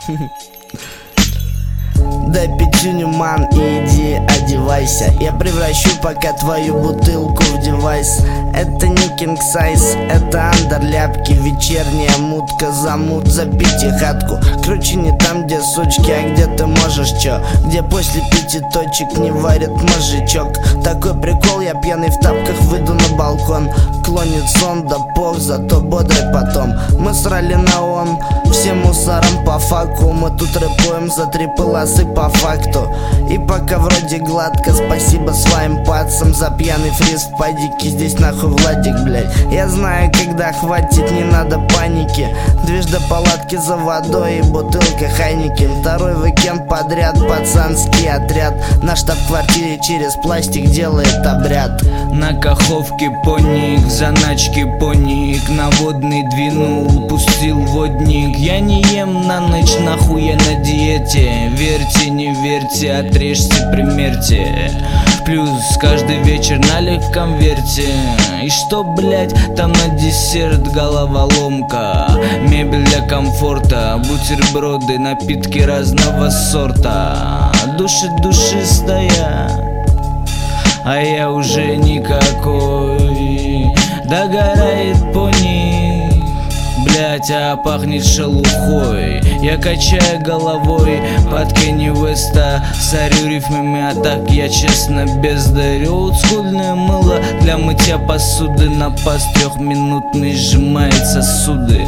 Дай пятюню, ман, и иди одевайся. Я превращу пока твою бутылку в девайс. Это не king size, это андерляпки. Вечерняя мутка, замут, забейте хатку. Круче не там, где сучки, а где ты можешь чё. Где после 5 точек не варит мозжечок. Такой прикол, я пьяный в тапках выйду на балкон. Клонит сон, да пох, зато бодрый потом. Мы срали на он, всем мусорам по факу. Мы тут рэпуем за 3 полосы по факту. И пока вроде гладко, спасибо своим пацам за пьяный фриз в падике. Здесь нахуй Владик, блядь. Я знаю, когда хватит, не надо паники. Движ до палатки за водой и бутылка Хайнекен. Второй уикенд подряд, пацанский отряд. На штаб-квартире через пластик делает обряд. На каховке поник, в заначке поник. На водный двинул, пустил водник. Я не ем на ночь, нахуй я на диете. Верьте, не верьте, отрежьте, примерьте. Плюс каждый вечер налей в конверте. И что, блять, там на десерт головоломка. Мебель для комфорта, бутерброды, напитки разного сорта. Душистая, а я уже никакой. Догорает пони, блять, а пахнет шелухой. Я качаю головой под Кенни Уэста. Сорю рифмами, а так я честно бездарю. Олдскульное мыло для мытья посуды. На паз 3-минутный сжимает сосуды.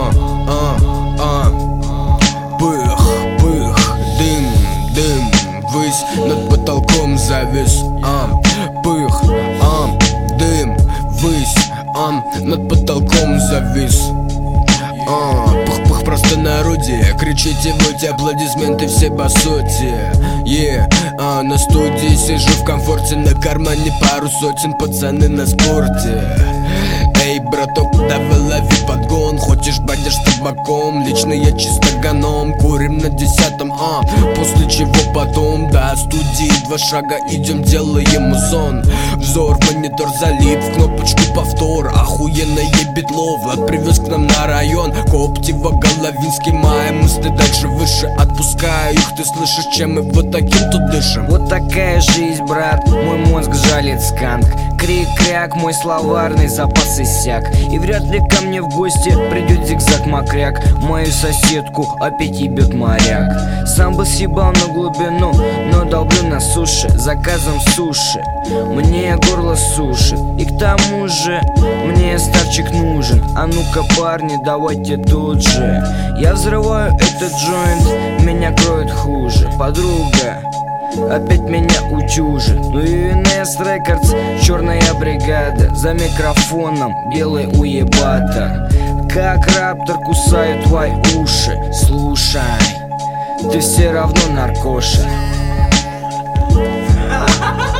Пых, пых, дым, высь над потолком завис. Пых, дым, высь над потолком завис. Пых-пых просто на орудие. Кричите, будьте аплодисменты все по сути. На студии сижу в комфорте. На кармане пару сотен, пацаны на спорте. Эй, браток, давай лови подгон. Хочешь бодишь с табаком? Лично я чисто ганом. Курим на 10-м, после чего потом до студии 2 шага идем, делаем музон. Взор в монитор залип, в кнопочку повтор. Охуенное битло, Влад привез к нам на район. Коптево, Головинский, май. Мысли дальше выше, отпускаю их. Ты слышишь, чем мы вот таким тут дышим? Вот такая жизнь, брат, мой мозг жалит сканк. Крик-кряк, мой словарный запас иссяк. И вряд ли ко мне в гости придет зигзаг-макряк. Мою соседку опять ебет моряк. Сам бы съебал на глубину, но долблю на суше. Заказом суши, мне горло сушит. И к тому же мне старчик нужен. А ну-ка, парни, давайте тут же. Я взрываю этот джойнт, меня кроет хуже. Подруга опять меня утюжит. Ну и UNS Records, черная бригада. За микрофоном белый уебата. Как раптор кусает твои уши. Слушай, ты все равно наркоша.